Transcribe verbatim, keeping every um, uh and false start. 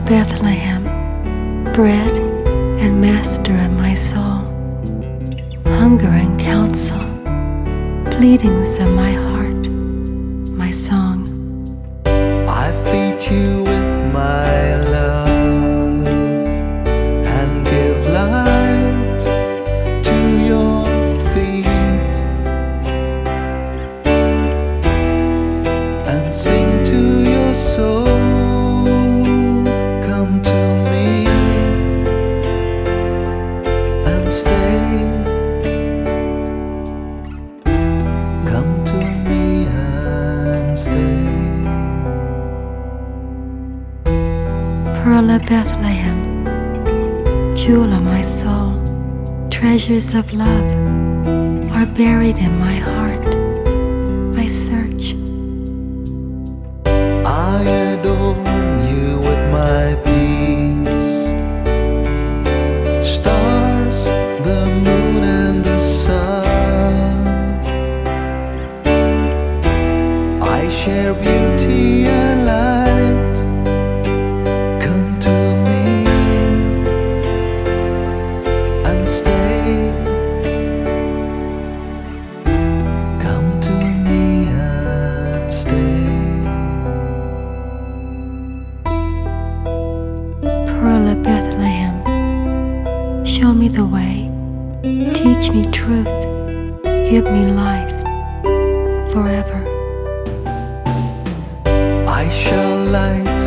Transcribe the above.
Bethlehem, bread and master of my soul, hunger and counsel, pleadings of my heart, my song. I feed you with my love and give light to your feet and sing to your soul. Come to me and stay. Come to me and stay. Pearl of Bethlehem, jewel of my soul, treasures of love are buried in my heart. I search. I adorn you with my peace. Stars, the moon and the sun. I share beauty and light. Come to me and stay. Come to me and stay. Pearl of Bethlehem, show me the way, teach me truth, give me life forever. I shall light